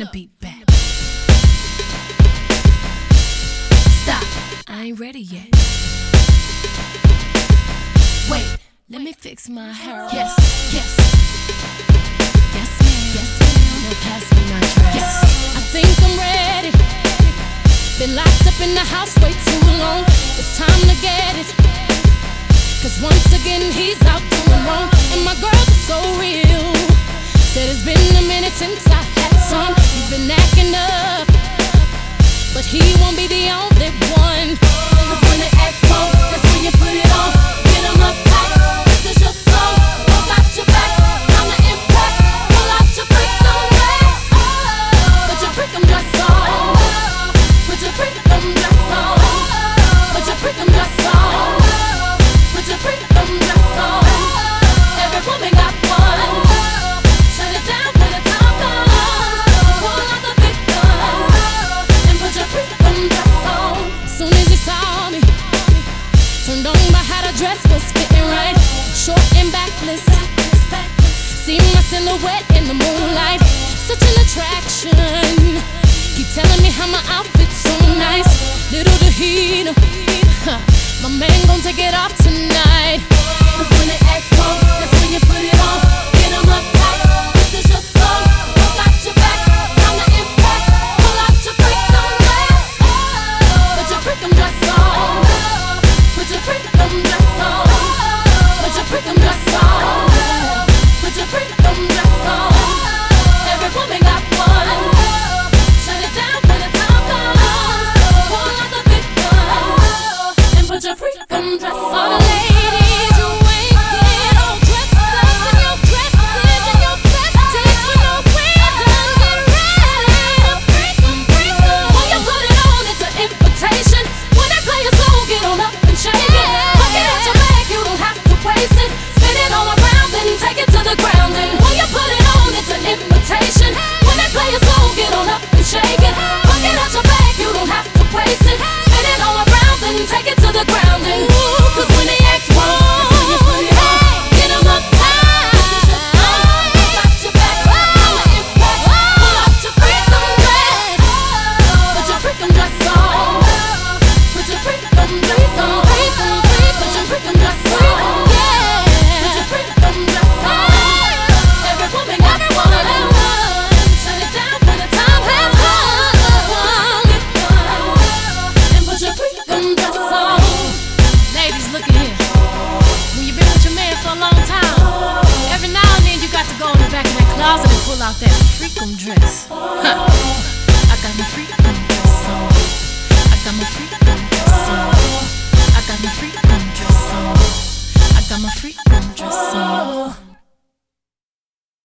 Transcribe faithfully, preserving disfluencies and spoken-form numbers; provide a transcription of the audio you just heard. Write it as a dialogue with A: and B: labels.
A: the beat back. Stop, I ain't ready yet. Wait, let me fix my hair. Yes, yes. Yes, ma'am. Yes, ma'am. Now pass me my dress. Yes. I think I'm ready. Been locked up in the house way too long. It's time to get it. Cause once again he's out doing wrong. And my girls are so real. Said it's been a minute since I had some. He's been acting up, but he won't be the only one. Cause when they act wrong, that's when you put it on. Get them up tight, this is your song. Look out your back, time to impress. Pull out your freakum dress. Put your freakum dress on. Put your freakum dress on. Put your freakum dress on. Put your freakum dress on. Every woman got one. Shut it down when the time comes. Pull out the big gun and put your freakum dress on. Soon as he saw me, turned on by how the dress was fitting right. Short and backless, see my silhouette in the moonlight. Such an attraction. Keep telling me how my outfit's so nice. Little did he know, my man gon' take it off tonight. Cause when they act wrong, that's when you put it on. Get them up tight, this is your song. Look out your back, time to impress. Pull out your freakum dress. Put your freakum dress on. Put your freakum dress on. Put your freakum dress on. Put your freakum dress on. Every woman got one. Shut it down when the time comes. Pull out the big gun and put your freakum dress on. All the ladies, you ain't get all dressed up in your dresses and your besties with no reason. Get ready to freakum, freakum. When you put it on, it's an invitation. When I play a song, get on up and shake it. Look it at your back, you don't have to waste it. Spin it all around, then take it to the ground. And when you put it on, it's an invitation. When I play a song, get on up and shake it. Look it at your back, you don't have to waste it. Spin it all around, then take it to the ground. And cause when they act wrong, get them up tight. Look out your back, time to impress. Pull out your freakum dress. Put your freakum dress on. Put your freakum dress on. Put your freakum dress on. Put your freakum dress on. Every woman got one. Shut it down when the time has come. And put your freakum dress on. Ladies, look at here. When you've been with your man for a long time, every now and then you got to go in the back of that closet and pull out that freakum dress. Huh. I got my freakum dress on. I got my freakum dress on. I got my freakum dress on. I got my freakum dress on.